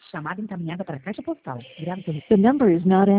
Chamada encaminhada para a caixa postal. Grave seu The number is not